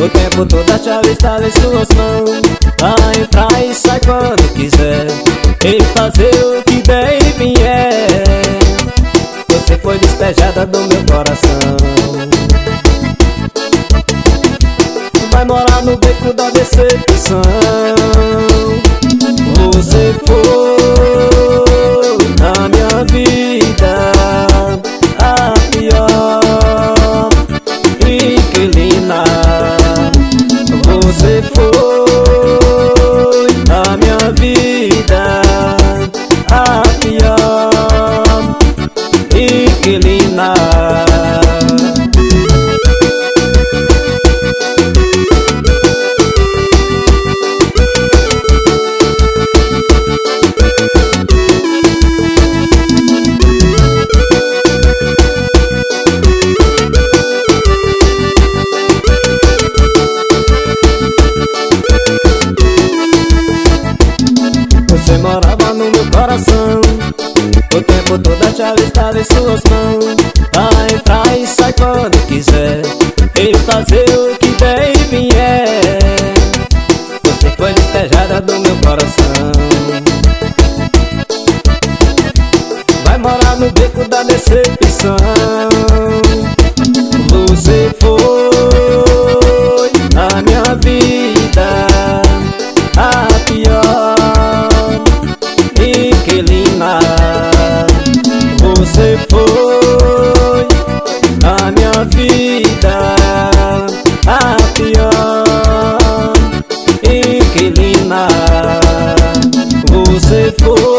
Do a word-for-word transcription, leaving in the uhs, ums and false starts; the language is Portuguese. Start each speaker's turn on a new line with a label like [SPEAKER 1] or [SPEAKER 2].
[SPEAKER 1] O tempo todo a chave estava em suas mãos. Vai entrar e sai quando quiser e fazer o que der e vier. Você foi despejada do meu coração. Vai morar no beco da decepção. Você foi na minha vida a pior inquilina. Você foi na minha vida a pior inquilina. Você morava no meu coração. O tempo todo a chave estava em suas mãos. Vai entrar e sai quando quiser e fazer o que der e vier. Você foi despejada do meu coração. Vai morar no beco da decepção. Você foi na minha vida a pior inquilina. Você foi na minha vida a pior inquilina. Você foi